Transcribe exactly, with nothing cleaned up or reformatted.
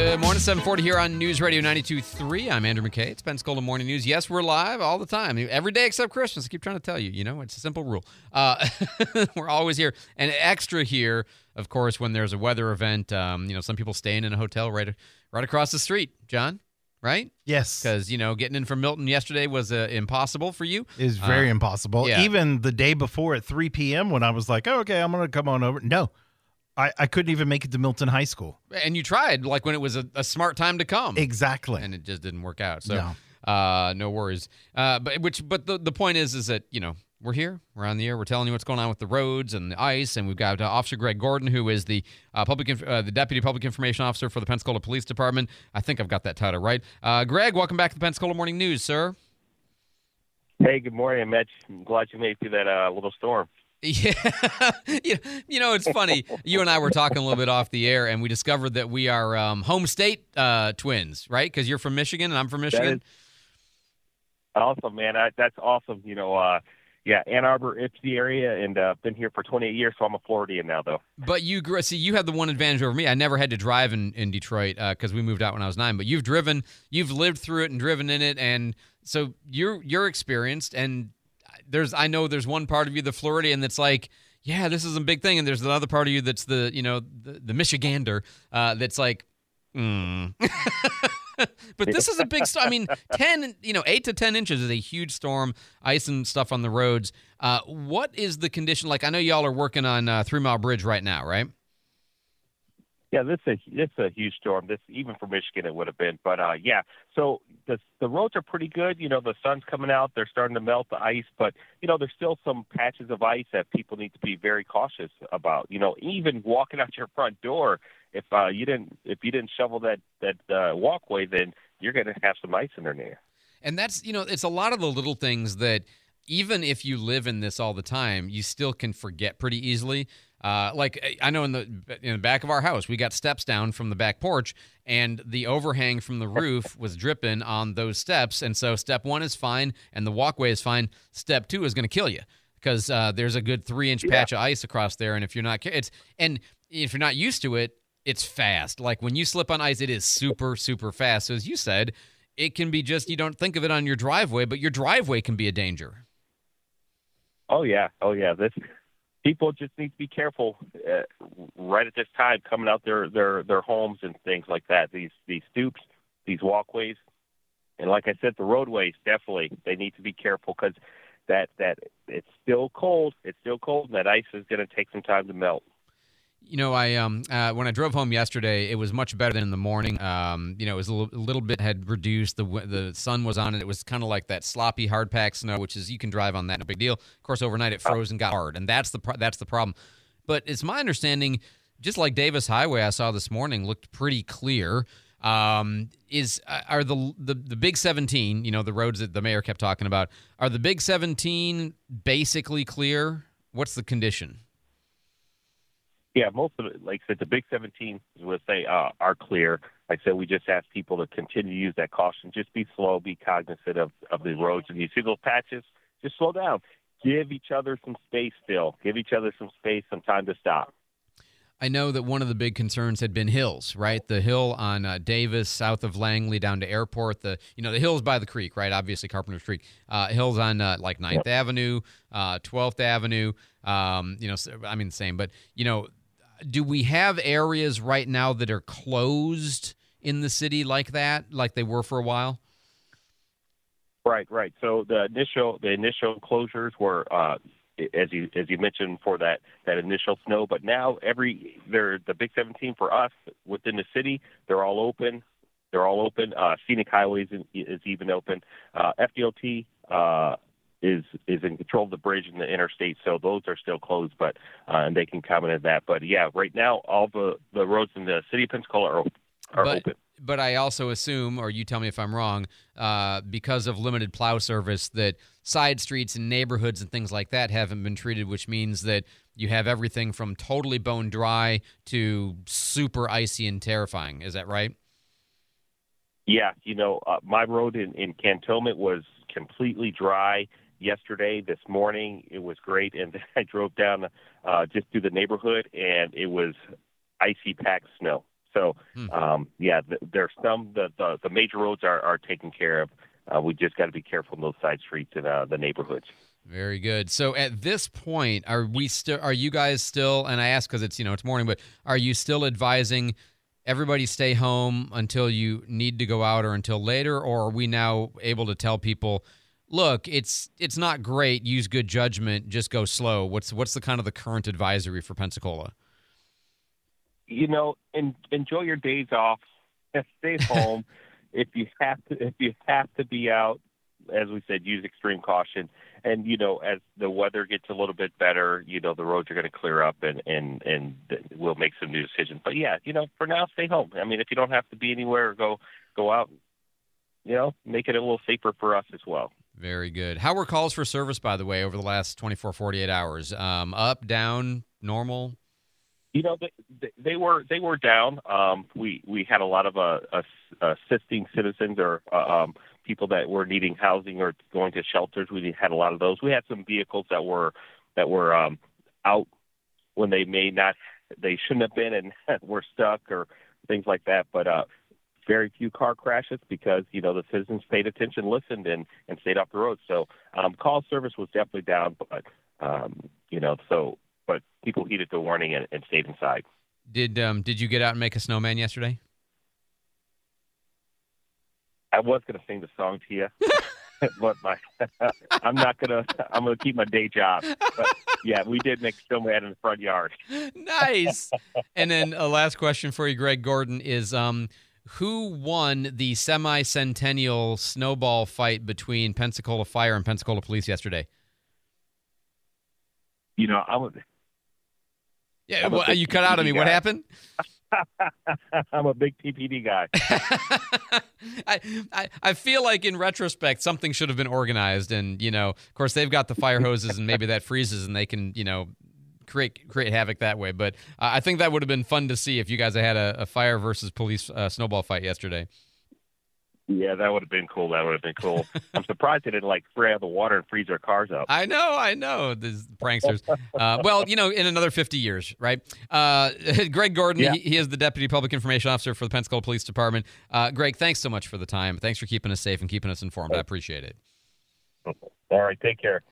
Good morning, seven forty here on News Radio ninety-two point three. I'm Andrew McKay. It's Pensacola Morning News. Yes, we're live all the time. Every day except Christmas. I keep trying to tell you. You know, it's a simple rule. Uh, we're always here. And extra here, of course, when there's a weather event. Um, you know, some people staying in a hotel right, right across the street. John, right? Yes. Because, you know, getting in from Milton yesterday was uh, impossible for you. It was very uh, impossible. yeah. Even the day before at three p.m. when I was like, oh, okay, I'm going to come on over. No. I, I couldn't even make it to Milton High School. And you tried, like when it was a, a smart time to come. Exactly. And it just didn't work out. So No. uh, no worries. Uh, but which, but the, the point is, is that, you know, we're here. We're on the air. We're telling you what's going on with the roads and the ice. And we've got uh, Officer Greg Gordon, who is the uh, public, inf- uh, the Deputy Public Information Officer for the Pensacola Police Department. I think I've got that title right. Uh, Greg, welcome back to the Pensacola Morning News, sir. Hey, good morning, Mitch. I'm glad you made it through that uh, little storm. Yeah. You know, it's funny. You and I were talking a little bit off the air, and we discovered that we are um, home state uh, twins, right? Because you're from Michigan, and I'm from Michigan. Awesome, man. I, that's awesome. You know, uh, yeah, Ann Arbor, Ipsy area, and uh, been here for twenty-eight years, so I'm a Floridian now, though. But you grew, see, you had the one advantage over me. I never had to drive in, in Detroit because uh, we moved out when I was nine. But you've driven, you've lived through it and driven in it, and so you're you're experienced. And there's, I know there's one part of you, the Floridian, that's like, yeah, this is a big thing, and there's another part of you that's the, you know, the, the Michigander uh, that's like, mm. But this is a big storm. I mean, ten, you know, eight to ten inches is a huge storm, ice and stuff on the roads. Uh, what is the condition like? I know y'all are working on uh, Three Mile Bridge right now, right? Yeah, this is it's a huge storm. This even for Michigan it would have been, but uh, yeah. So the the roads are pretty good. You know, the sun's coming out. They're starting to melt the ice, but you know, there's still some patches of ice that people need to be very cautious about. You know, even walking out your front door, if uh, you didn't if you didn't shovel that that uh, walkway, then you're going to have some ice in there. And that's, you know, it's a lot of the little things that even if you live in this all the time, you still can forget pretty easily. Uh, like I know in the in the back of our house, we got steps down from the back porch, and the overhang from the roof was dripping on those steps. And so step one is fine, and the walkway is fine. Step two is going to kill you because uh, there's a good three inch yeah. patch of ice across there, and if you're not, it's and if you're not used to it, it's fast. Like when you slip on ice, it is super super fast. So as you said, it can be just you don't think of it on your driveway, but your driveway can be a danger. Oh yeah, oh yeah. This. People just need to be careful uh, right at this time coming out their, their, their homes and things like that. These these stoops, these walkways, and like I said, the roadways definitely they need to be careful because that that it's still cold. It's still cold, and that ice is going to take some time to melt. You know, I um uh, when I drove home yesterday, it was much better than in the morning. Um, you know, it was a little, a little bit had reduced. The the sun was on it. It was kind of like that sloppy, hard packed snow, which is you can drive on that, no big deal. Of course, overnight it froze and got hard, and that's the pro- that's the problem. But it's my understanding, just like Davis Highway, I saw this morning looked pretty clear. Um, is are the, the the big seventeen? You know, the roads that the mayor kept talking about. Are the big seventeen basically clear? What's the condition? Yeah, most of it, like I said, the big seventeen would say uh, are clear. Like I said, we just ask people to continue to use that caution. Just be slow, be cognizant of, of the roads. And you see those patches, just slow down. Give each other some space still. Give each other some space, some time to stop. I know that one of the big concerns had been hills, right? The hill on uh, Davis, south of Langley, down to Airport. The you know the hills by the creek, right? Obviously, Carpenter Creek. Uh, hills on uh, like ninth yep. Avenue, uh, twelfth Avenue. Um, you know, I mean the same, but you know. Do we have areas right now that are closed in the city like that, like they were for a while? Right, right. So the initial the initial closures were, uh, as you as you mentioned, for that, that initial snow. But now every they're the Big seventeen for us within the city. They're all open. They're all open. Uh, Scenic Highways is, is even open. Uh, F D O T. Uh, is is in control of the bridge and the interstate, so those are still closed, but uh, and they can comment on that. But yeah, right now all the, the roads in the city of Pensacola are, are but, open. But I also assume, or you tell me if I'm wrong, uh, because of limited plow service, that side streets and neighborhoods and things like that haven't been treated, which means that you have everything from totally bone dry to super icy and terrifying. Is that right? Yeah, you know, uh, my road in, in Cantonment was completely dry. Yesterday, this morning, it was great, and then I drove down uh, just through the neighborhood, and it was icy packed snow. So, Hmm. um, yeah, th- there's some the, the the major roads are are taken care of. Uh, we just got to be careful in those side streets and uh, the neighborhoods. Very good. So at this point, are we still? Are you guys still? And I ask because it's you know it's morning, but are you still advising everybody stay home until you need to go out or until later, or are we now able to tell people, look, it's it's not great. Use good judgment. Just go slow. What's what's the kind of the current advisory for Pensacola? You know, en- enjoy your days off. Stay home. If you have to, if you have to be out, as we said, use extreme caution. And you know, as the weather gets a little bit better, you know, the roads are going to clear up, and and and we'll make some new decisions. But yeah, you know, for now, stay home. I mean, if you don't have to be anywhere or go go out, you know, make it a little safer for us as well. Very good. How were calls for service, by the way, over the last twenty-four, forty-eight hours? Um, up, down, normal? You know, they, they were they were down. Um, we we had a lot of uh, uh, assisting citizens or uh, um, people that were needing housing or going to shelters. We had a lot of those. We had some vehicles that were that were um, out when they may not, they shouldn't have been, and were stuck or things like that. But uh, very few car crashes because you know the citizens paid attention, listened, and and stayed off the road. So um, call service was definitely down, but um, you know so. But people heeded the warning and, and stayed inside. Did um did you get out and make a snowman yesterday? I was going to sing the song to you, but my I'm not going to. I'm going to keep my day job. But yeah, we did make a snowman in the front yard. Nice. And then a last question for you, Greg Gordon, is um who won the semi-centennial snowball fight between Pensacola Fire and Pensacola Police yesterday? You know, I was. Yeah, I'm a well, big you cut out on me. T P D What guy. happened? I'm a big T P D guy. I, I I feel like in retrospect something should have been organized, and you know, of course, they've got the fire hoses, and maybe that freezes, and they can you know create create havoc that way. But uh, I think that would have been fun to see if you guys had a, a fire versus police uh, snowball fight yesterday. Yeah, that would have been cool. That would have been cool. I'm surprised they didn't like spray out the water and freeze their cars up. I know, I know, these pranksters. Uh, well, you know, in another fifty years, right? Uh, Greg Gordon, Yeah. he, he is the Deputy Public Information Officer for the Pensacola Police Department. Uh, Greg, thanks so much for the time. Thanks for keeping us safe and keeping us informed. I appreciate it. All right, take care.